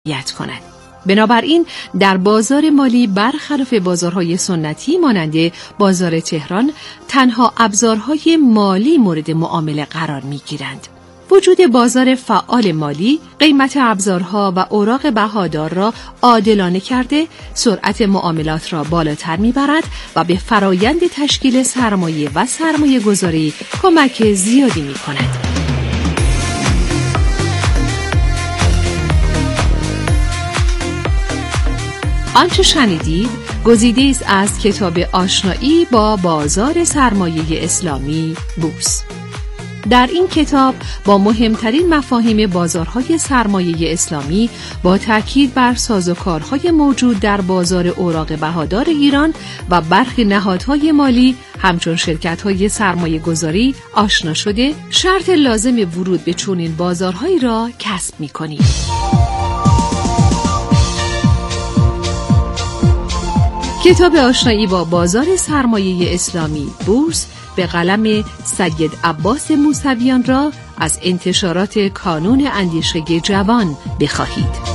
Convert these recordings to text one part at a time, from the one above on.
رعایت کنند. بنابراین در بازار مالی برخلاف بازارهای سنتی مانند بازار تهران تنها ابزارهای مالی مورد معامله قرار می‌گیرند. وجود بازار فعال مالی قیمت ابزارها و اوراق بهادار را عادلانه کرده، سرعت معاملات را بالاتر می‌برد و به فرایند تشکیل سرمایه و سرمایه‌گذاری کمک زیادی می‌کند. آنچه شنیدید گزیده است از کتاب آشنایی با بازار سرمایه اسلامی بورس. در این کتاب با مهمترین مفاهیم بازارهای سرمایه اسلامی با تاکید بر سازوکارهای موجود در بازار اوراق بهادار ایران و برخی نهادهای مالی همچون شرکت‌های سرمایه‌گذاری آشنا شده، شرط لازم ورود به چنین بازارهایی را کسب می‌کنید. کتاب آشنایی با بازار سرمایه اسلامی بورس به قلم سید عباس موسویان را از انتشارات کانون اندیشه جوان بخواهید.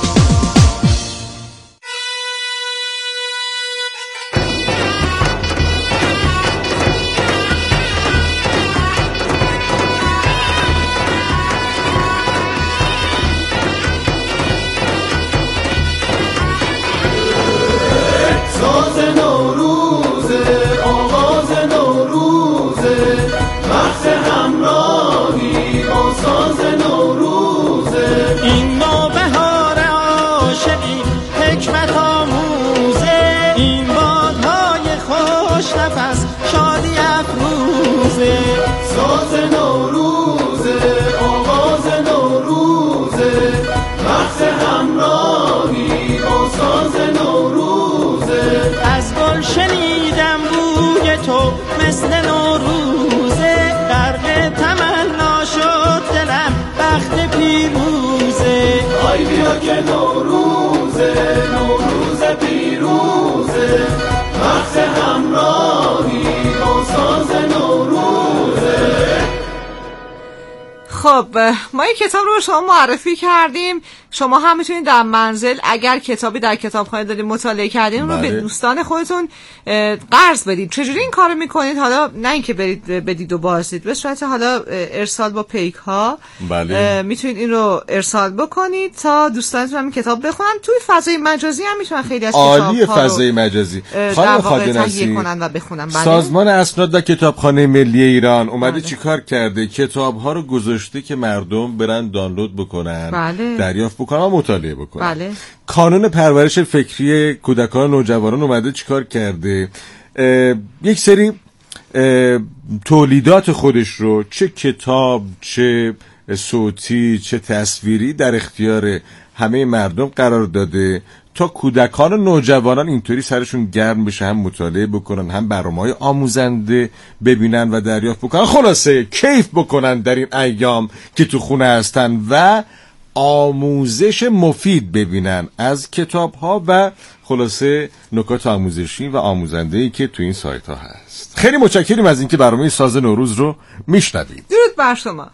که نوروز پیروزه، وقت همراهی با ساز نوروزه. خب ما این کتاب رو شما معرفی کردیم، شما هم میتونید در منزل اگر کتابی در کتابخانه دارید مطالعه کردین رو به دوستان خودتون قرض بدید. چجوری این کارو میکنید؟ حالا نه اینکه برید بدید و بازدید، به صورت حالا ارسال با پیک ها میتونید این رو ارسال بکنید تا دوستانتون هم کتاب بخونن. توی فضای مجازی هم میتونن خیلی از عالی فضای مجازی خانم خادنسی کنن و بخونن. سازمان اسناد و کتابخانه ملی ایران اومده چیکار کرده؟ کتاب ها رو گذاشته که مردم برن دانلود بکنن، دریافت بکنن و مطالعه بکنن. کانون پرورش فکری کودکان و نوجوانان اومده چیکار کرده؟ یک سری تولیدات خودش رو چه کتاب، چه صوتی، چه تصویری در اختیار همه مردم قرار داده تا کودکان و نوجوانان اینطوری سرشون گرم بشه، هم مطالعه بکنن، هم برنامه‌های آموزنده ببینن و دریافت بکنن، خلاصه کیف بکنن در این ایام که تو خونه هستن و آموزش مفید ببینن از کتاب‌ها و خلاصه نکات آموزشی و آموزنده‌ای که تو این سایت‌ها هست. خیلی متشکریم از اینکه برنامه ساز نوروز رو میشنوید. درود بر شما.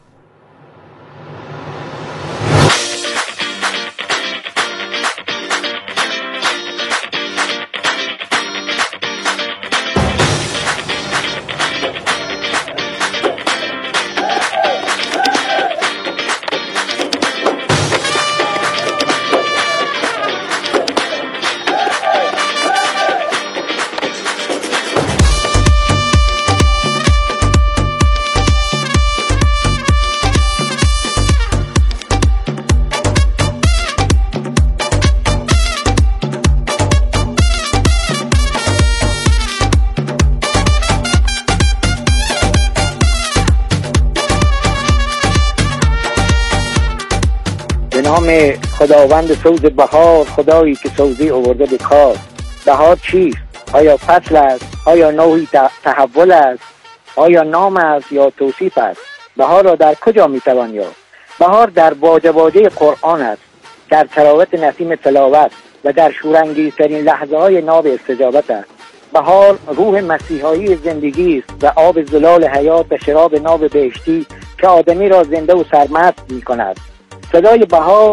نام خداوند سوز بهار، خدایی که سوزی آورده به کار. بهار چیست؟ آیا فصل است؟ آیا نوعی تحول است؟ آیا نام است یا توصیف است؟ بهار را در کجا میتوان یافت؟ بهار در باجه قرآن است، در تراوت نسیم تلاوت و در شورانگیزترین لحظه های ناب استجابت است. بهار روح مسیحایی زندگی است و آب زلال حیات و شراب ناب بهشتی که آدمی را زنده و سرمست می کند. صدای بهار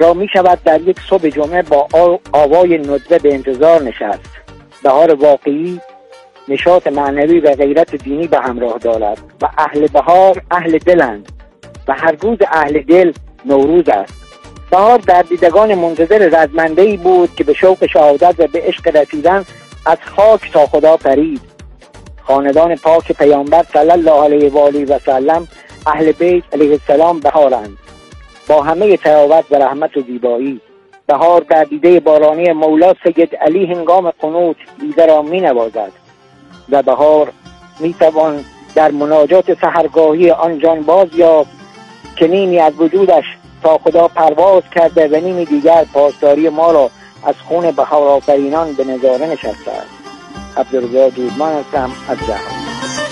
را می شود در یک صبح جمعه با آوای ندبه به انتظار نشست. بهار واقعی نشاط معنوی و غیرت دینی به همراه دارد و اهل بهار اهل دلند و هر روز اهل دل نوروز است. بهار در دیدگان منتظر رزمنده‌ای بود که به شوق شهادت و به عشق رسیدن از خاک تا خدا پرید. خاندان پاک پیامبر صلی الله علیه و آله و سلم اهل بیت علیه السلام بهارند با همه تراوت و رحمت و زیبایی. بهار در دیده بارانی مولا سید علی هنگام قنوت دیده را می نوازد و بهار می توان در مناجات سحرگاهی آن جان باز یافت که نیمی از وجودش تا خدا پرواز کرده و نیمی دیگر پاسداری ما را از خون بهار آفرینان به نظاره نشسته است. عبدالرضا دودمان هستم از جهان.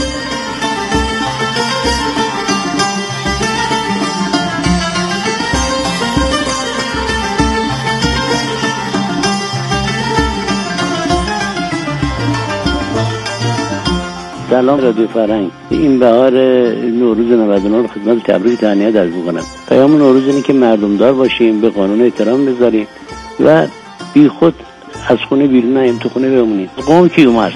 سلام رادیو فرهنگ. این بهار نوروز 99 رو خدمت تبریک تهنیت عرض می‌کنم. پیام نوروز اینه که مردم دار باشیم، به قانون احترام بذاریم و بی خود از خونه بیرون نیم، تو خونه بمونیم. قوم کیومرث.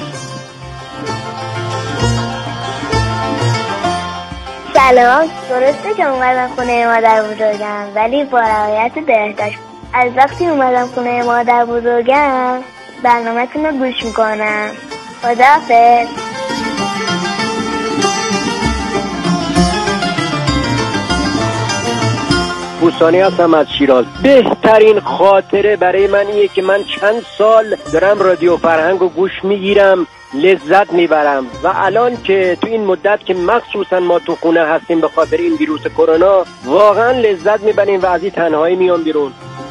سلام، درسته که اومدم خونه مادر بزرگم ولی با رعایت بهداشت. از وقتی اومدم خونه مادر بزرگم برنامه‌تون رو گوش میکنم. خداحافظ. بوستانی هستم از شیراز. بهترین خاطره برای من اینه که من چند سال دارم رادیو فرهنگ رو گوش میگیرم، لذت میبرم و الان که تو این مدت که مخصوصا ما تو خونه هستیم به خاطر این ویروس کرونا واقعا لذت میبریم و از این تنهایی میام بیرون.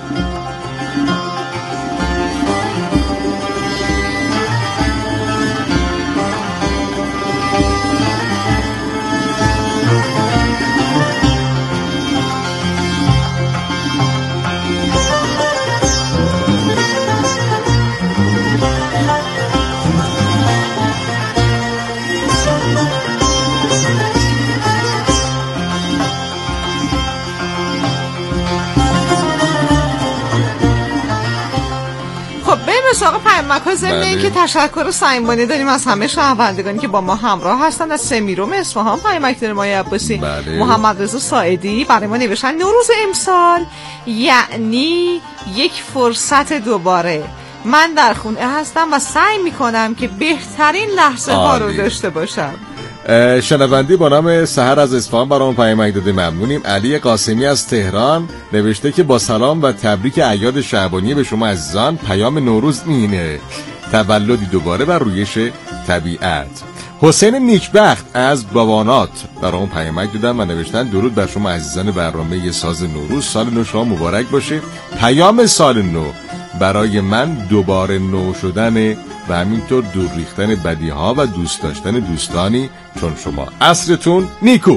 سراغ پیامک‌ها ضمن اینکه تشکر صمیمانه داریم از همه شنوندگانی که با ما همراه هستند. از سمیروم اصفهان پیامک داریم. مایه عباسی، محمد رضا ساعدی برای ما نوشتن نوروز امسال یعنی یک فرصت دوباره. من در خونه هستم و سعی میکنم که بهترین لحظه ها رو داشته باشم. شنوندی با نام سحر از اصفهان برام پیامک داده، ممنونیم. علی قاسمی از تهران نوشته که با سلام و تبریک اعیاد شعبانی به شما عزیزان. پیام نوروز اینه تولدی دوباره و رویش طبیعت. حسین نیکبخت از باوانات برام پیامک دادن و نوشتن درود بر شما عزیزان برنامه ساز نوروز. سال نو شما مبارک باشه. پیام سال نو برای من دوباره نو شدن و همینطور دور ریختن بدیها و دوست داشتن دوستانی چون شما. عصرتون نیکو.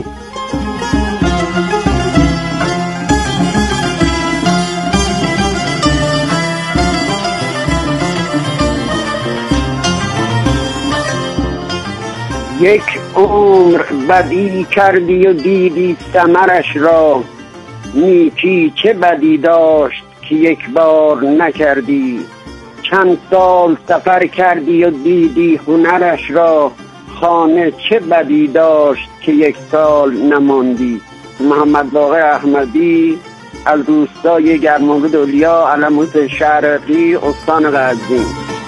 یک عمر بدی کردی و دیدی ثمرش را، نیکی چه بدی داشت که یک بار نکردی. چند سال سفر کردی و دیدی هنرش را، خانه چه بدی داشت که یک سال نماندی. محمد باقر احمدی از روستای گرمابه دولیا، علموت شرقی، استان قزوین.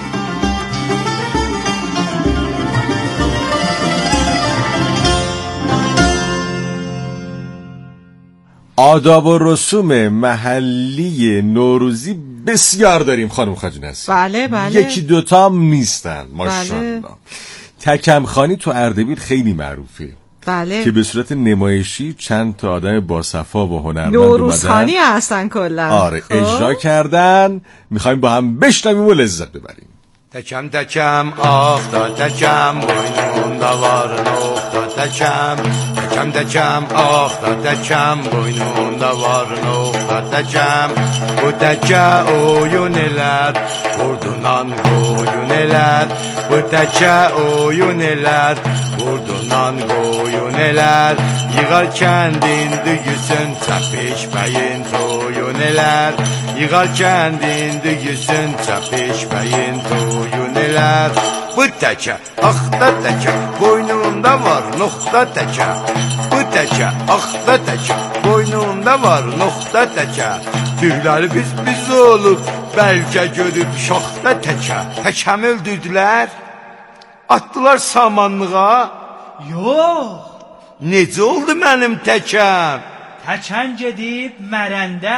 آداب و رسوم محلی نوروزی بسیار داریم خانم خاجنسی. بله بله. یکی دوتا هم نیستن ماشاءالله. تکمخانی تو اردبیل خیلی معروفه. بله. که به صورت نمایشی چند تا آدم باصفا و هنرمند نوروزخانی هستن کلا. آره اجرا کردن. میخوایم با هم بشنویم و لذت ببریم. تکم تکم آخ تا تکم بوینون دوار نوخ تا تکم تکم تکم آخ تا تکم بوینون دوار نوخ تا تکم bu təkə oyun elər vurdunan qoyun elər bu təkə oyun elər vurdunan qoyun elər yığar kəndin dügüsün çəpiş bəyin toyun toyuneler. Yığar kəndin düyüsün çəpişməyin toyuneler. Bu təkə, axda təkə, boynunda var nokta təkə. Bu təkə, axda təkə, boynunda var nokta təkə. Tüyləri biz olub, bəlkə görüb şaxta təkə. Təkəmi öldürdülər, atdılar samanlığa. Yox. Necə oldu mənim təkəm? Təkən gedib mərəndə,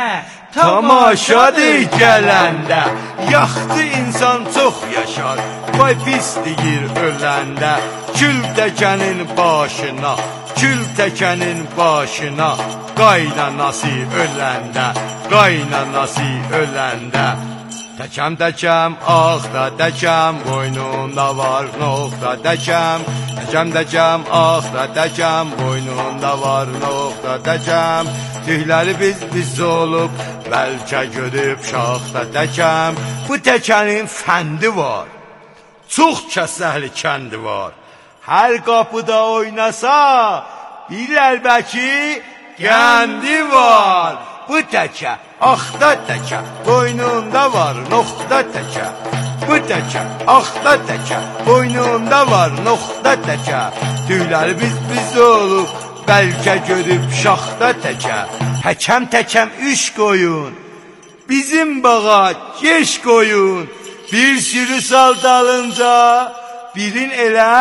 tamaşadır gələndə. Yaxdı insan çox yaşar, vay pis deyir öləndə. Kül təkənin başına, kül təkənin başına, qaynanası öləndə, qaynanası öləndə. Təkəm təkəm, axda təkəm, boynunda var nokta təkəm. Təkəm təkəm, axda təkəm, boynunda var nokta təkəm. Tüyləri biz olub, bəlkə görüb şaxta təkəm. Bu təkənin fəndi var, çox kəsəhli kəndi var. Hər qapıda oynasa, bilirlər bəlki qəndi var. Bu təkə, axda təkə, boynunda var nokta təkə. Bu təkə, axda təkə, boynunda var nokta təkə. Tüyləri biz olub, bəlkə görüb şaxta təkə. Təkəm təkəm üç qoyun, bizim bağa geç qoyun. Bir sürü sal dalınca, birin elə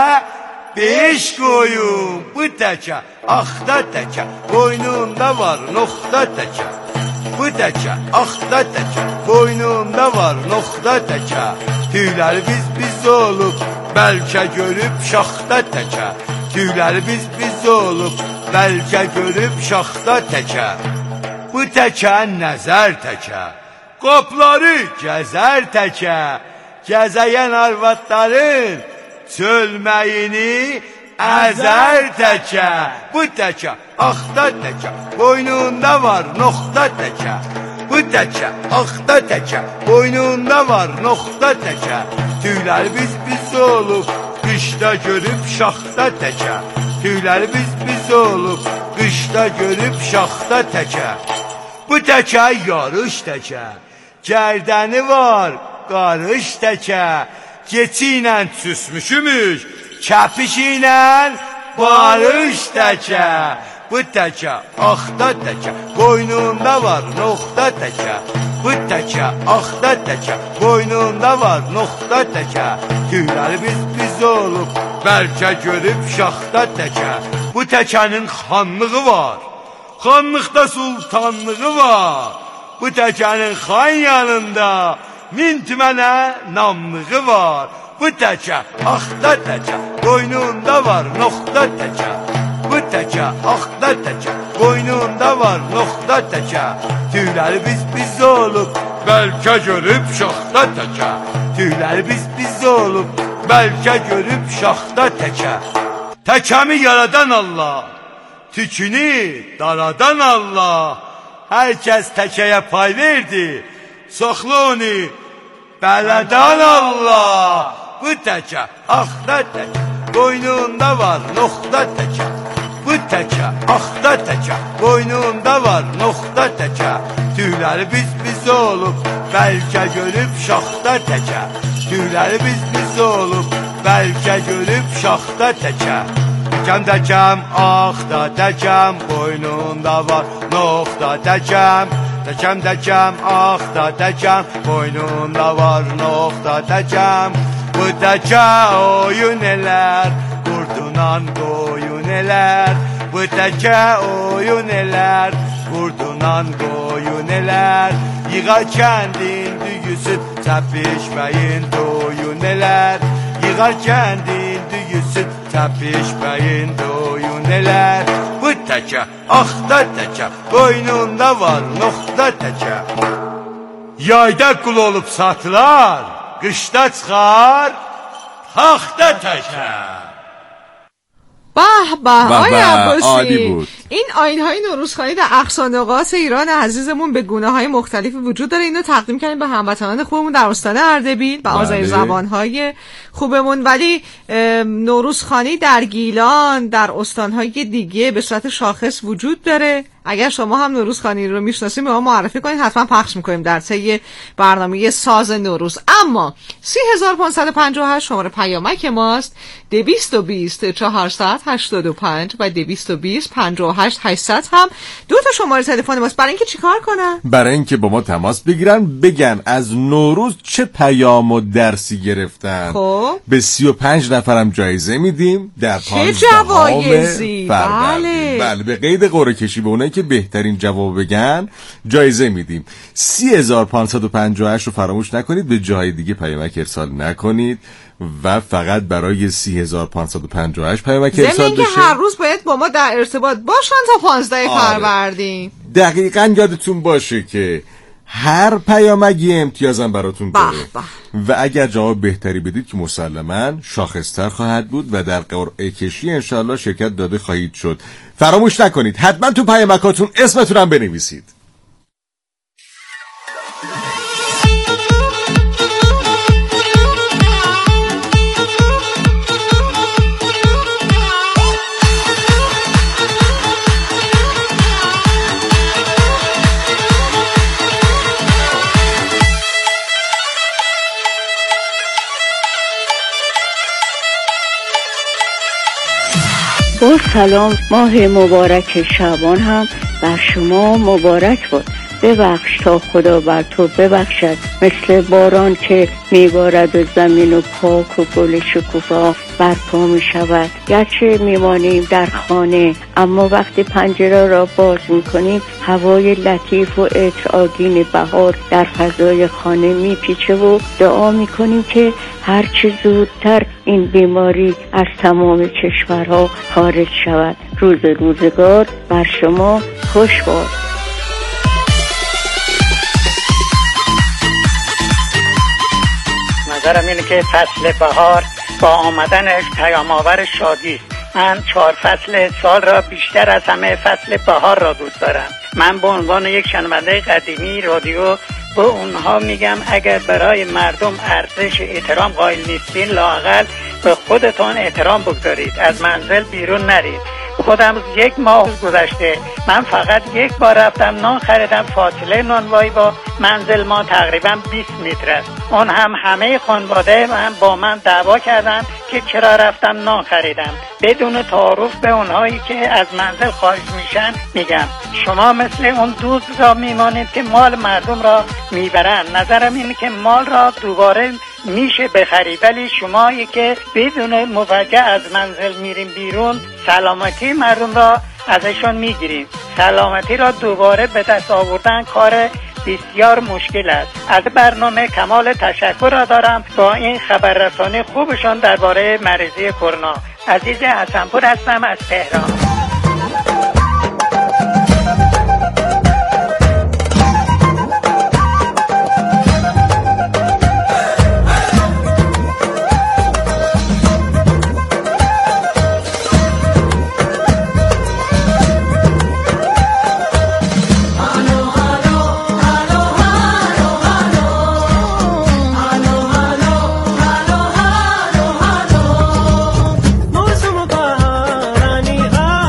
beş qoyun. Bu təkə, axda təkə, boynunda var nokta təkə. Bu təkə, axda təkə, boynunda var nokta təkə. Tüyləri biz olub, bəlkə görüb şaxta təkə. Tüyləri biz olub, bəlkə görüb şaxta təkə. Bu təkə nəzər təkə, qopları gəzər təkə. Gəzəyən arvadların çölməyini əzər təkə. Bu təkə, axda təkə, boynunda var nokta təkə. Bu təkə, axda təkə, boynunda var nokta təkə. Tüyləri biz olub, qışda görüb şaxta təkə. Tüyləri biz olub, qışda görüb şaxta təkə. Bu təkə yarış təkə, gərdəni var qarış təkə. Keçi ilə süsmüşümüş, kəpiş ilə barış təkə. Bu təkə, axda təkə, boynunda var nokta təkə. Bu təkə, axda təkə, boynunda var nokta təkə. Tüyləri biz olub, bəlkə görüb şaxta təkə. Bu təkənin xanlığı var, xanlıqda sultanlığı var. Bu təkənin xan yanında min tümənə namlığı var. Bu təkə, axda təkə, boynunda var nokta təkə. Bu təkə, axda təkə, boynunda var nokta təkə. Tüyləri biz olub, bəlkə görüb şaxta təkə. Tüyləri biz olub, bəlkə görüb şaxta təkə. Təkəmi yaradan Allah, tükünü daradan Allah. Hər kəs təkəyə pay verdi, saxla onu bələdən Allah. Bu təkə, axda təkə, boynunda var nokta təkə. Bu təkə, axda təkə, boynunda var nokta təkə. Tüyləri biz olub, bəlkə görüb şaxta təkə. Tüyləri biz olub, bəlkə görüb şaxta təkə. Təkəm təkəm, axda təkəm, boynunda var nokta təkəm. Təkəm təkəm, axda təkəm, boynunda var nokta təkəm. Bu təkə oyun elər, qurdunan qoyun elər. Bu təkə oyun elər, qurdunan qoyun elər. Yığar kəndin düyüsün, çəpişməyin toyun elər. Yığar kəndin düyüsün, çəpişməyin toyun elər. Bu təkə, axda təkə, boynunda var nokta təkə. Yayda qul olub satılar, qışda çıxar taxta təkə. به به آقای عباسی این آیین‌های نوروزخوانی در اقصا نقاط ایران عزیزمون به گونه‌های مختلفی وجود داره. اینو تقدیم کردیم به هموطنان خوبمون در استان اردبیل و آذری زبان‌های خوبمون. ولی نوروزخوانی در گیلان، در استان‌های دیگه به صورت شاخص وجود داره. اگر شما هم نوروزخوانی رو میشناسید به ما معرفی کنید، حتما پخش میکنیم در طی برنامه ساز نوروز. اما 30558 شماره پیامک ماست، 220 485 و 220 58 800 هم دو تا شماره تلفن ماست. برای اینکه چیکار کنن؟ برای اینکه با ما تماس بگیرن، بگن از نوروز چه پیام و درسی گرفتن. خب به 35 نفرم جایزه میدیم در 15 جوایزی. بله به قید قرعه کشی به اونایی که بهترین جواب بگن جایزه میدیم. 30558 رو فراموش نکنید، به جای دیگه پیامک ارسال نکنید و فقط برای 30558 پیامک ارسال بشه. هر روز باید با ما در ارتباط باشن تا 15 فروردین. دقیقاً یادتون باشه که هر پیامکی امتیازم براتون داره و اگر جواب بهتری بدید که مسلماً شاخص‌تر خواهد بود و در قرعه کشی انشالله شرکت داده خواهید شد. فراموش نکنید حتما تو پیامکاتون اسمتون هم بنویسید. با سلام، ماه مبارک شعبان هم بر شما مبارک باد. ببخش تا خدا بر تو ببخشد، مثل باران که میبارد و زمین و پاک و گل شکوفا برپا میشود. گرچه میمانیم در خانه اما وقتی پنجره را باز میکنیم هوای لطیف و عطرآگین بهار در فضای خانه میپیچه و دعا میکنیم که هرچه زودتر این بیماری از تمام کشورها خارج شود. روزگار بر شما خوش باد. نظرم اینه که فصل بهار با آمدنش پیام آور شادی است. من 4 فصل سال را بیشتر از همه فصل بهار را دوست دارم. من به عنوان یک شنونده قدیمی رادیو به اونها میگم اگر برای مردم ارزش احترام قائل نیستین لااقل به خودتون احترام بگذارید، از منزل بیرون نرید. خودم 1 ماه گذشته من فقط 1 بار رفتم نان خریدم. فاصله نانوایی با منزل ما تقریبا 20 متر است. اون هم همه خانواده من با من دعوا کردن که چرا رفتم نان خریدم. بدون تعارف به اونهایی که از منزل خارج میشن میگم شما مثل اون دوست را میمانید که مال مردم را میبرن. نظرم اینه که مال را دوباره میشه بخری، ولی شمایی که بدون موجه از منزل میریم بیرون سلامتی مردم را ازشون میگیریم. سلامتی را دوباره به دست آوردن کار بسیار مشکل است. از برنامه کمال تشکر را دارم با این خبررسانی خوبشان درباره مریضی کرونا. عزیز حسنپور هستم از تهران. موسم بهارانی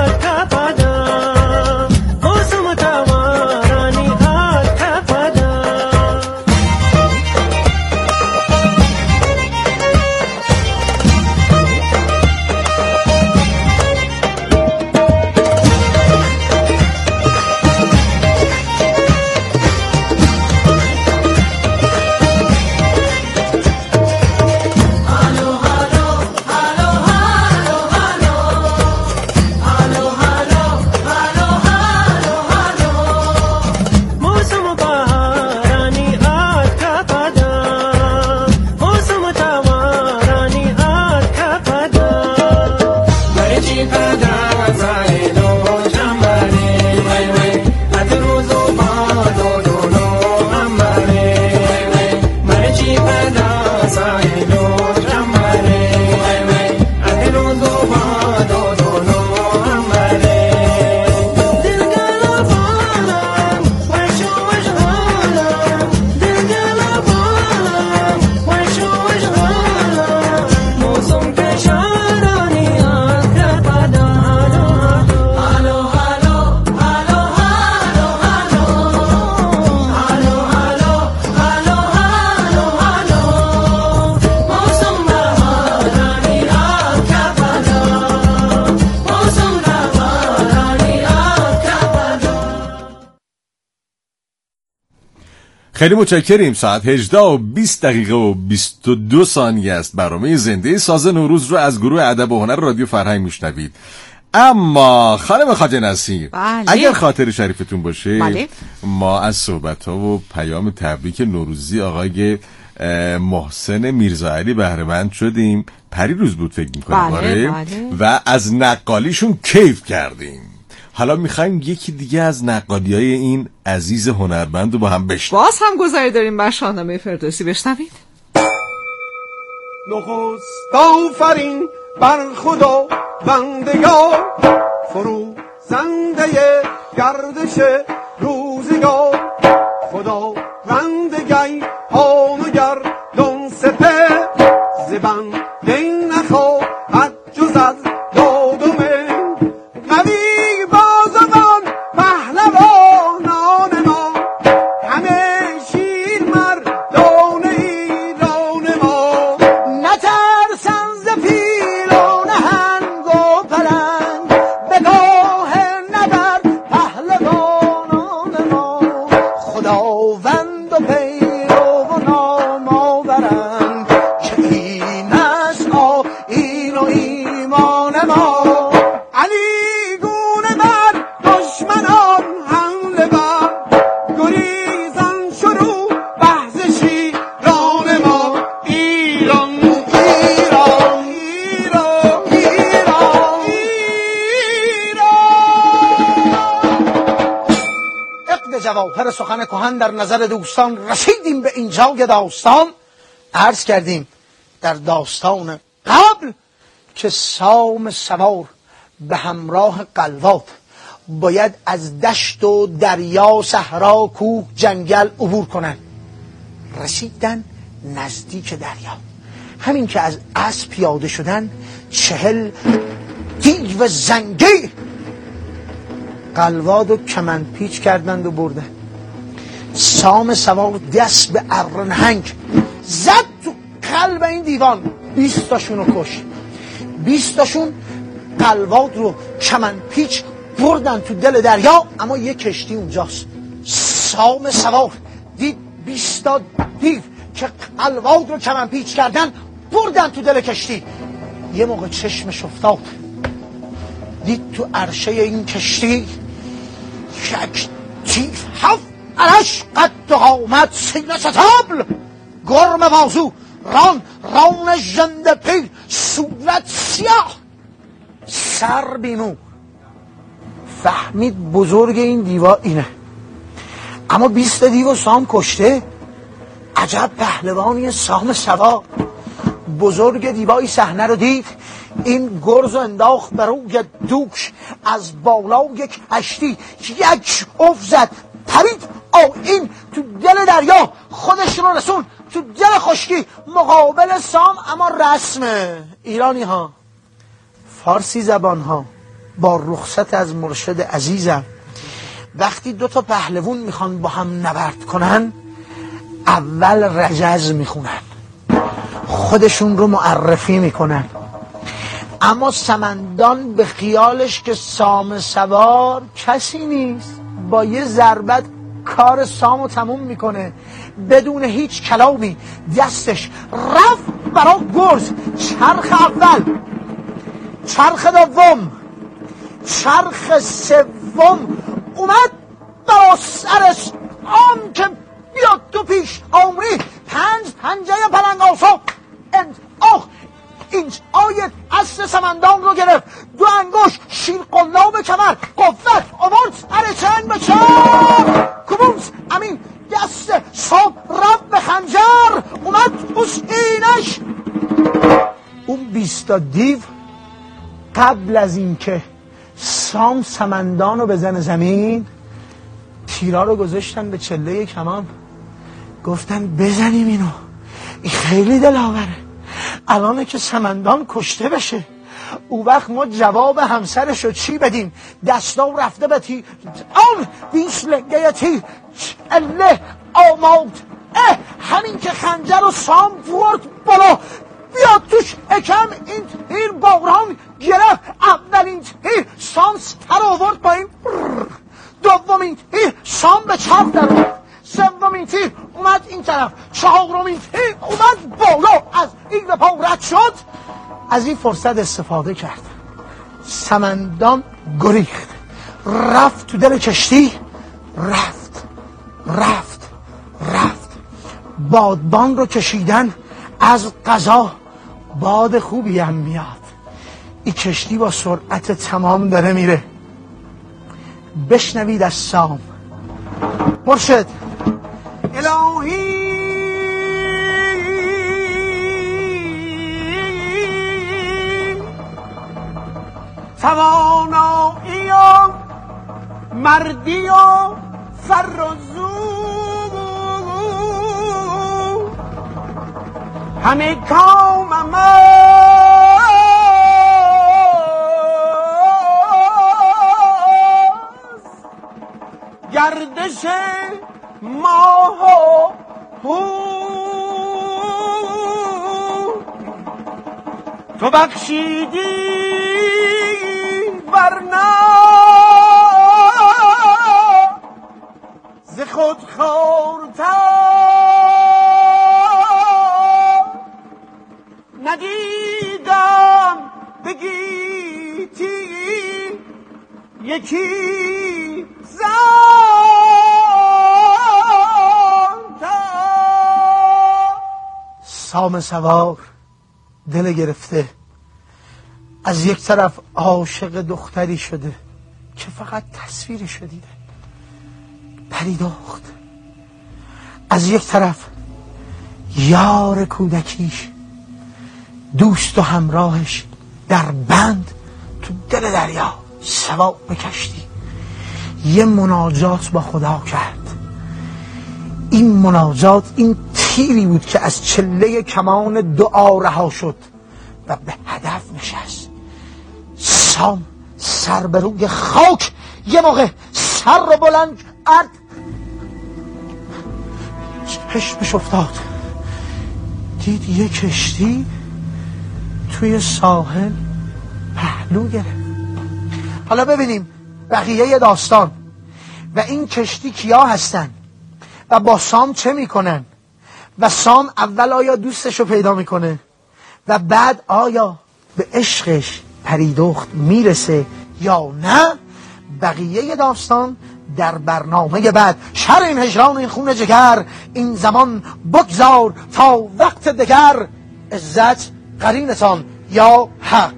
خیلی متشکریم. ساعت 18:20 است. برنامه زنده ساز نوروز رو از گروه ادب و هنر رادیو فرهنگ میشنوید. اما خانم خواجه نصیر، اگر خاطر شریفتون باشه، ما از صحبت‌ها و پیام تبریک نوروزی آقای محسن میرزاعلی بهره مند شدیم. پریروز بود فکر می‌کنم. و از نقالیشون کیف کردیم. حالا میخوایم یکی دیگه از نقالیای این عزیز هنرمند رو با هم بشنویم. باز هم گذاری داریم بر شاهنامه فردوسی، بشنوید. نخست آفرین بر خدا بندگار، فرو زنده گردش روزگار، خدا بندگی هانوگر دون سپه، زبان دین نخواهد جز از دادومه، قوی بازوان پهلوانان ما، همه شیر مردان ایران ما، نترسن ز پیلان هنگ و پلنگ، به گاه نبرد پهلوانان ما، خداوند و پیرو و نام آورند، که این است آیین و ایمان ما. جواهر سخن کهن در نظر دوستان رسیدیم به اینجای داستان. عرض کردیم در داستان قبل که سام سوار به همراه قلوات باید از دشت و دریا، صحرا، کوه، جنگل عبور کنن. رسیدن نزدیک دریا. همین که از اسب پیاده شدن 40 دیو زنگی قلواد و کمند پیچ کردند و بردن. سام سوار دست به ارنهنگ زد تو قلب این دیوان، 20 تاشون رو کش. 20 تاشون قلواد رو کمند پیچ بردن تو دل دریا. اما یک کشتی اونجاست. سام سوار دید 20 تا دیو که قلواد رو کمند پیچ کردن بردن تو دل کشتی. یه موقع چشمش افتاد، دید تو عرشه این کشتی یک تیر 7 علش قد و قامت، سینه ستابل، گرم بازو، ران ژنده پیل، صورت سیاه، سر بینو. فهمید بزرگ این دیوا اینه. اما 20 دیو سام کشته. عجب پهلوانی سام سوار. بزرگ دیوای صحنه رو دید، این گرز انداخت بر روی دوش، از بالا یک کشتی یک افت زد، پرید این تو دل دریا، خودش رو رسون تو دل خشکی مقابل سام. اما رسم ایرانی ها، فارسی زبان ها، با رخصت از مرشد عزیزم، وقتی 2 تا پهلوان میخوان با هم نبرد کنن، اول رجز میخونن، خودشون رو معرفی میکنن. اما سمندان به خیالش که سام سوار کسی نیست، با یه ضربت کار سامو تموم میکنه. بدون هیچ کلامی دستش رفت برا گرز. چرخ اول، چرخ دوم، چرخ سوم اومد برا سر سام که بیاد تو پیش آمری. 5 پنجه پلنگاسا آخ اینج آیت اصل سمندان رو گرفت. 2 انگوش شیر قلاب کمر، قوت آورد سر چنگ به چار. کبوز امین دست صبح رفت به خنجر، اومد تو سینش. اون 20 تا دیو قبل از این که سام سمندان رو بزنه زمین، تیرا رو گذاشتن به چله کمان، گفتن بزنیم اینو، این خیلی دلاوره. الانه که سمندان کشته بشه، او وقت ما جواب همسرشو چی بدیم؟ دستا رفته به تیر، آن 20 لنگه تیر چله آماد. همین که خنجر و سام ورد بالا، بیاد توش حکم این تیر باران گرفت. اولین تیر سام سر آورد با این، دومین تیر سام به چرخ در آورد، سومین سومین تیر اومد این طرف، چهارمین تیر اومد بالا، از این به پا رد شد. از این فرصت استفاده کرد، سمندان گریخت، رفت تو دل کشتی، رفت بادبان رو کشیدن. از قضا باد خوبی هم میاد. این کشتی با سرعت تمام داره میره. بشنوید از سام: مرشد الهی توانایی و مردی و فرازو همه کامم گردش ماه و تو بخشیدی ورنه ز خود خورتر ندیدم بگیتی یکی سام سوار دل گرفته، از یک طرف عاشق دختری شده که فقط تصویرش رو دیده، پریداخت. از یک طرف یار کودکیش، دوست و همراهش در بند تو دل دریا سوار به کشتی. یه مناجات با خدا کرد. این مناجات این تیری بود که از چله کمان دعا رها شد و به هدف نشست. سام سر به روی خاک یه موقع سر رو بلند کرد، چشمش افتاد، دید یه کشتی توی ساحل پهلو گرفت. حالا ببینیم بقیه داستان و این کشتی کیا هستن و با سام چه میکنن و سام اول آیا دوستش رو پیدا میکنه و بعد آیا به عشقش پریدخت میرسه یا نه. بقیه داستان در برنامه بعد. شر این هجران این خون جگر، این زمان بگذار تا وقت دگر، عزت قرینتان یا حق.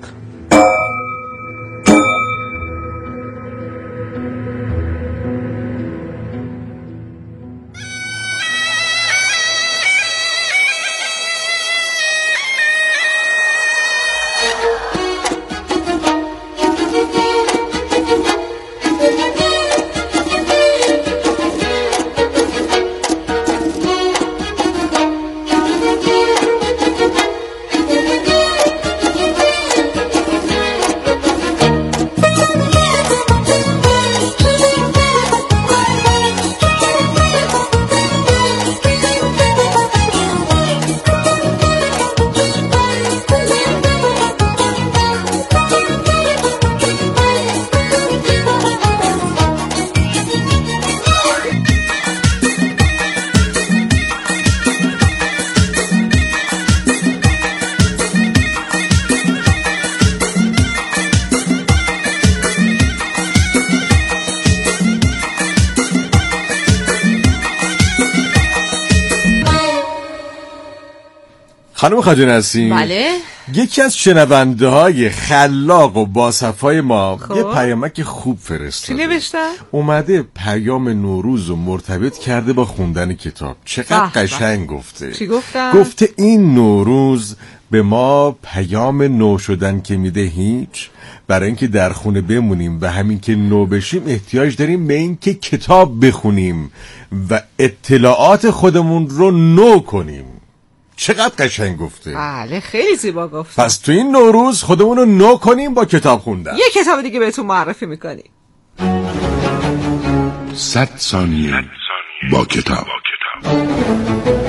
خانم خواجه نسیم، بله؟ یکی از شنونده های خلاق و باصفای ما یه پیامک خوب فرستاده. چی نوشتن؟ اومده پیام نوروز رو مرتبط کرده با خوندن کتاب. چقدر قشنگ گفته. چی گفتن؟ گفته این نوروز به ما پیام نو شدن که میده هیچ، برای اینکه در خونه بمونیم و همین که نو بشیم احتیاج داریم به این که کتاب بخونیم و اطلاعات خودمون رو نو کنیم. چقدر قشنگ گفته. بله خیلی زیبا گفته. پس تو این نوروز خودمون رو نو کنیم با کتاب خوندن. یه کتاب دیگه بهتون معرفی میکنیم. 100 ثانیه با کتاب.